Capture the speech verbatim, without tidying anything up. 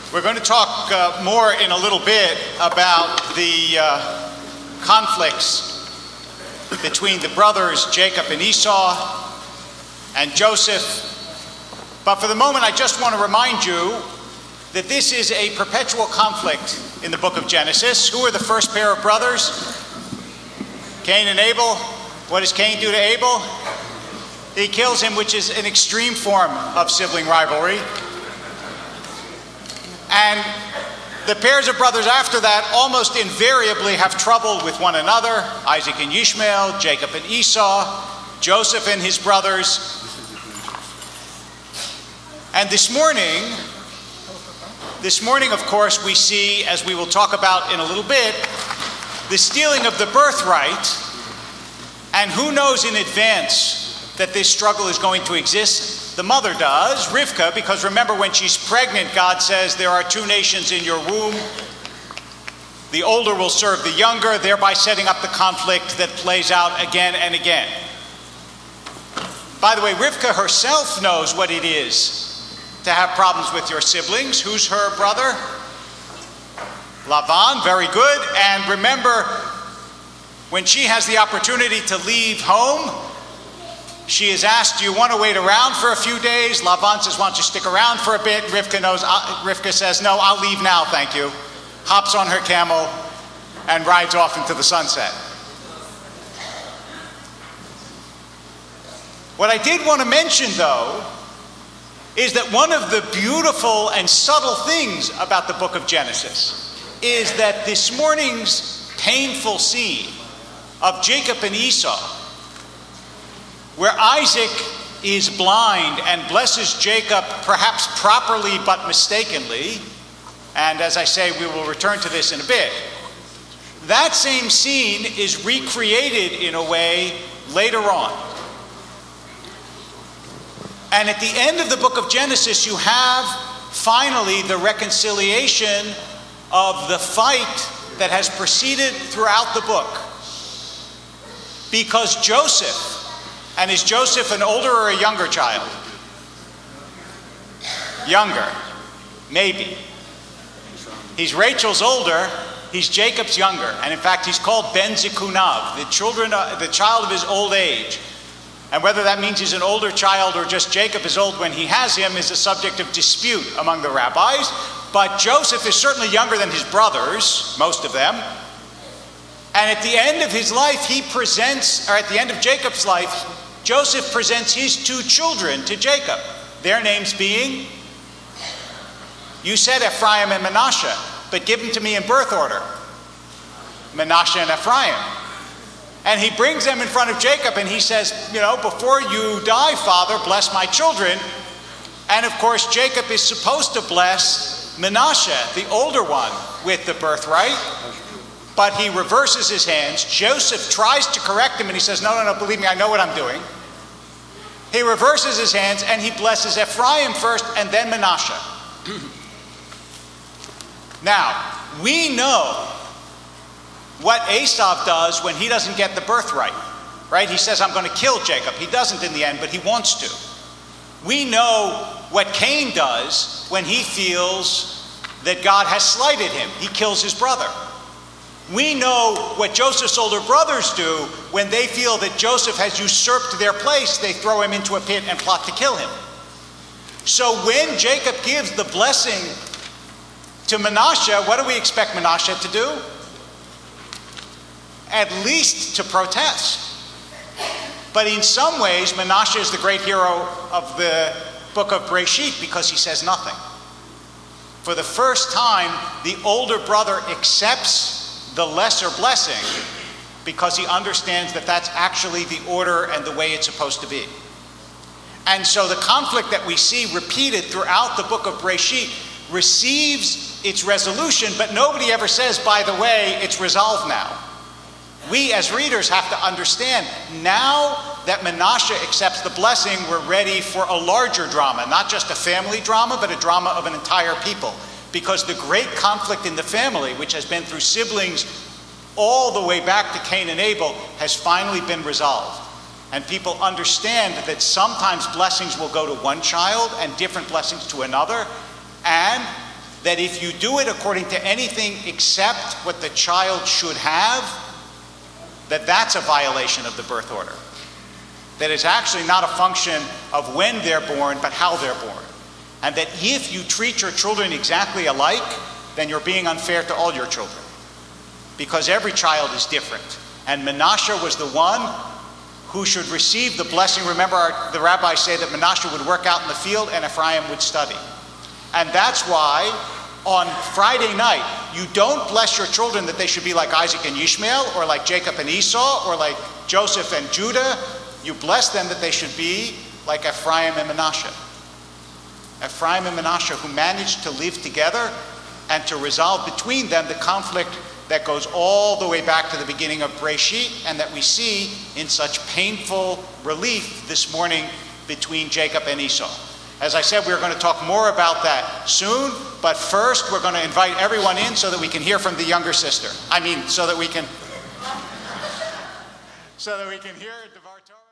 We're going to talk uh, more in a little bit about the uh, conflicts between the brothers Jacob and Esau and Joseph. But for the moment, I just want to remind you that this is a perpetual conflict in the book of Genesis. Who are the first pair of brothers? Cain and Abel. What does Cain do to Abel? He kills him, which is an extreme form of sibling rivalry. And the pairs of brothers after that almost invariably have trouble with one another. Isaac and Ishmael, Jacob and Esau, Joseph and his brothers. And this morning, this morning, of course, we see, as we will talk about in a little bit, the stealing of the birthright. And who knows in advance that this struggle is going to exist? The mother does, Rivka, because remember when she's pregnant, God says there are two nations in your womb. The older will serve the younger, thereby setting up the conflict that plays out again and again. By the way, Rivka herself knows what it is to have problems with your siblings. Who's her brother? Lavan, very good. And remember, when she has the opportunity to leave home, she is asked, do you want to wait around for a few days? Lavan says, why don't you stick around for a bit? Rivka, knows, uh, Rivka says, no, I'll leave now, thank you. Hops on her camel and rides off into the sunset. What I did want to mention, though, is that one of the beautiful and subtle things about the book of Genesis is that this morning's painful scene of Jacob and Esau, where Isaac is blind and blesses Jacob perhaps properly but mistakenly, and as I say, we will return to this in a bit, that same scene is recreated in a way later on. And at the end of the book of Genesis, you have finally the reconciliation of the fight that has proceeded throughout the book. Because Joseph, and is Joseph an older or a younger child? Younger, maybe. He's Rachel's older, he's Jacob's younger. And in fact, he's called Ben Zikunav, the children, uh, the child of his old age. And whether that means he's an older child or just Jacob is old when he has him is a subject of dispute among the rabbis. But Joseph is certainly younger than his brothers, most of them. And at the end of his life, he presents, or at the end of Jacob's life, Joseph presents his two children to Jacob, their names being, you said Ephraim and Manasseh, but give them to me in birth order. Manasseh and Ephraim. And he brings them in front of Jacob and he says, you know, before you die, Father, bless my children. And of course, Jacob is supposed to bless Manasseh, the older one, with the birthright. But he reverses his hands. Joseph tries to correct him and he says, no, no, no, believe me, I know what I'm doing. He reverses his hands and he blesses Ephraim first and then Manasseh. Now, we know what Esau does when he doesn't get the birthright, right? He says, I'm going to kill Jacob. He doesn't in the end, but he wants to. We know what Cain does when he feels that God has slighted him. He kills his brother. We know what Joseph's older brothers do when they feel that Joseph has usurped their place. They throw him into a pit and plot to kill him. So when Jacob gives the blessing to Manasseh, what do we expect Manasseh to do? At least to protest. But in some ways, Manasseh is the great hero of the book of Breshit because he says nothing. For the first time, the older brother accepts the lesser blessing because he understands that that's actually the order and the way it's supposed to be. And so the conflict that we see repeated throughout the book of Breshit receives its resolution, but nobody ever says, by the way, it's resolved now. We as readers have to understand, now that Manasseh accepts the blessing, we're ready for a larger drama, not just a family drama, but a drama of an entire people. Because the great conflict in the family, which has been through siblings all the way back to Cain and Abel, has finally been resolved. And people understand that sometimes blessings will go to one child and different blessings to another. And that if you do it according to anything except what the child should have, that that's a violation of the birth order. That it's actually not a function of when they're born, but how they're born. And that if you treat your children exactly alike, then you're being unfair to all your children. Because every child is different. And Menashe was the one who should receive the blessing. Remember, our, the rabbis say that Menashe would work out in the field and Ephraim would study. And that's why on Friday night, you don't bless your children that they should be like Isaac and Ishmael, or like Jacob and Esau, or like Joseph and Judah. You bless them that they should be like Ephraim and Menashe. Ephraim and Menashe, who managed to live together and to resolve between them the conflict that goes all the way back to the beginning of Breshit, and that we see in such painful relief this morning between Jacob and Esau. As I said, we're going to talk more about that soon, but first we're going to invite everyone in so that we can hear from the younger sister. I mean, so that we can, so that we can hear Devar Torah.